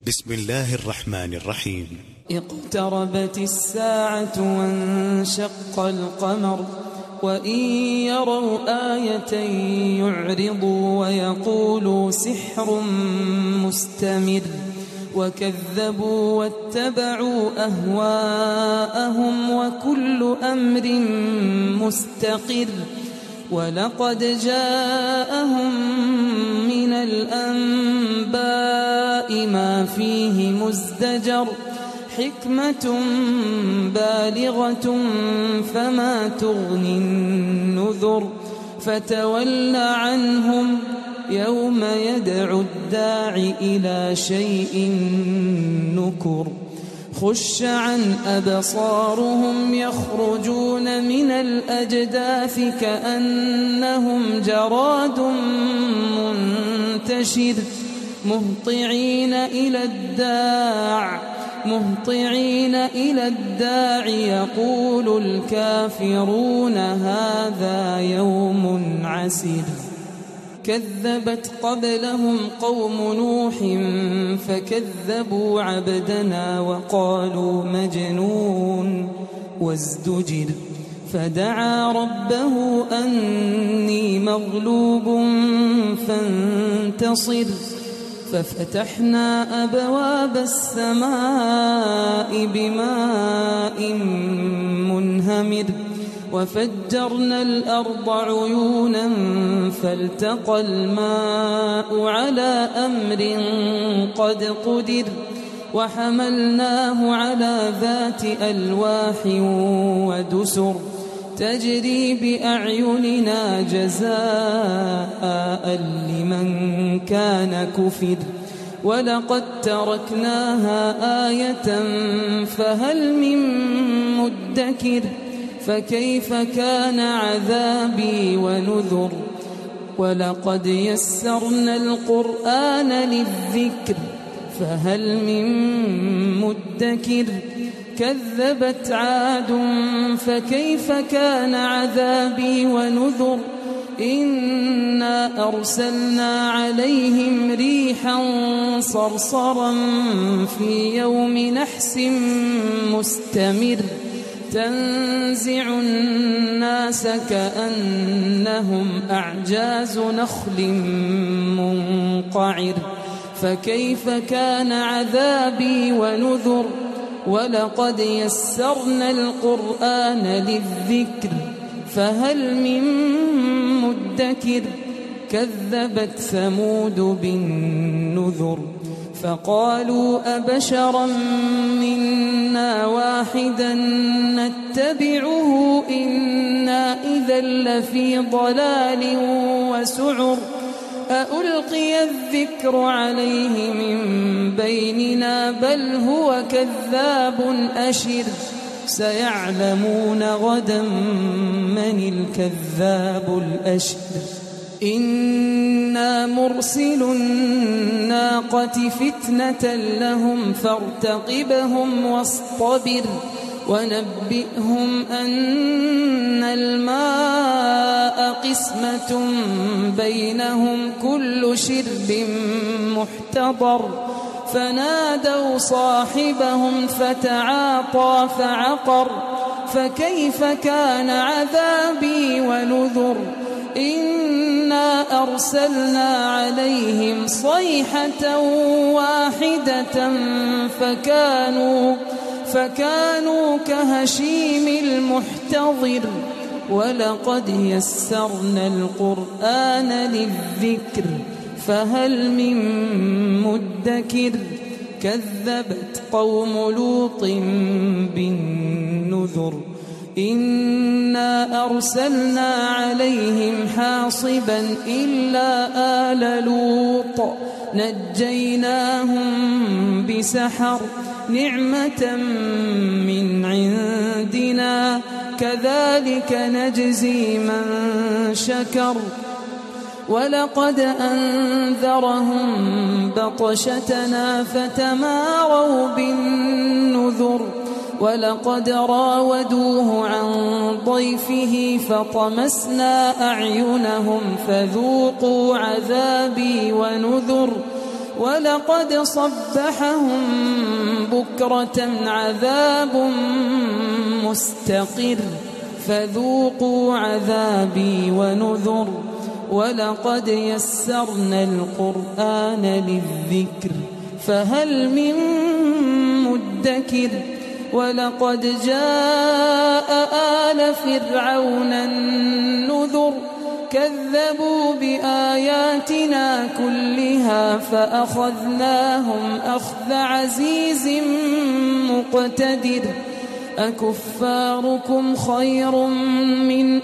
بسم الله الرحمن الرحيم. اقتربت الساعة وانشق القمر وإن يروا آية يعرضوا ويقولوا سحر مستمر وكذبوا واتبعوا أهواءهم وكل أمر مستقر ولقد جاءهم من الأنباء ما فيه مزدجر حكمة بالغة فما تغني النذر فتول عنهم يوم يدعو الداع إلى شيء نكر خش عن أبصارهم يخرجون من الأجداث كأنهم جراد منتشر مهطعين إلى الداع يقول الكافرون هذا يوم عسر كذبت قبلهم قوم نوح فكذبوا عبدنا وقالوا مجنون وازدجر فدعا ربه أني مغلوب فانتصر ففتحنا أبواب السماء بماء منهمر وفجرنا الأرض عيونا فالتقى الماء على أمر قد قدر وحملناه على ذات ألواح ودسر تجري بأعيننا جزاء لمن كان كفر ولقد تركناها آية فهل من مدكر فكيف كان عذابي ونذر ولقد يسرنا القرآن للذكر فهل من مدكر كذبت عاد فكيف كان عذابي ونذر إنا أرسلنا عليهم ريحا صرصرا في يوم نحس مستمر تنزع الناس كأنهم أعجاز نخل منقعر فكيف كان عذابي ونذر ولقد يسرنا القرآن للذكر فهل من مدكر كذبت ثمود بالنذر فقالوا أبشرا منا واحدا نتبعه إنا إذا لفي ضلال وسعر أألقي الذكر عليه من بيننا بل هو كذاب أشر سيعلمون غدا من الكذاب الأشر إنا مرسل الناقة فتنة لهم فارتقبهم واصطبر ونبئهم أن الماء قسمة بينهم كل شرب محتضر فنادوا صاحبهم فتعاطى فعقر فكيف كان عذابي ونذر إنا أرسلنا عليهم صيحة واحدة فكانوا كهشيم المحتضر ولقد يسرنا القرآن للذكر فهل من مدكر كذبت قوم لوط بالنذر إنا أرسلنا عليهم حاصبا إلا آل لوط نجيناهم بسحر نعمة من عندنا كذلك نجزي من شكر ولقد أنذرهم بطشتنا فتماروا بالنذر ولقد راودوه عن ضيفه فطمسنا أعينهم فذوقوا عذابي ونذر ولقد صبحهم بكرة عذاب مستقر فذوقوا عذابي ونذر ولقد يسرنا القرآن للذكر فهل من مدكر ولقد جاء آل فرعون النذر كذبوا بآياتنا كلها فأخذناهم أخذ عزيز مقتدر أكفاركم خير من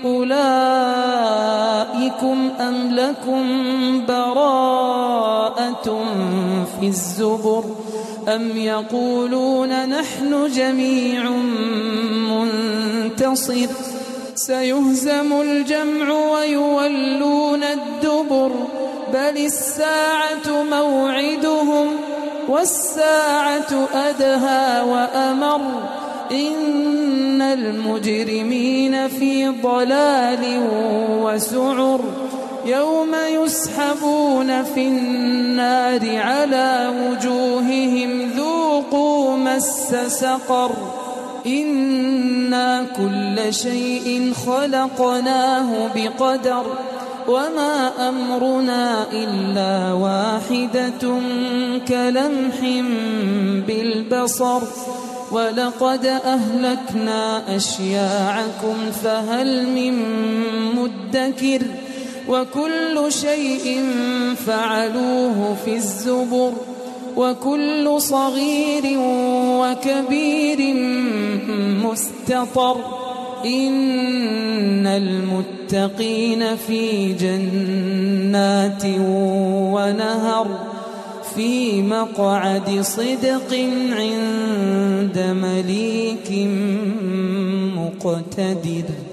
أولئكم أم لكم براءة في الزبر أم يقولون نحن جميع منتصر سيهزم الجمع ويولون الدبر بل الساعة موعدهم والساعة أدهى وأمر إن المجرمين في ضلال وسعر يوم يسحبون في النار على وجوههم ذوقوا مس سقر إنا كل شيء خلقناه بقدر وما أمرنا إلا واحدة كلمح بالبصر ولقد أهلكنا أشياعكم فهل من مدكر وكل شيء فعلوه في الزبر وكل صغير وكبير مستطر إن المتقين في جنات ونهر في مقعد صدق عند مليك مقتدر.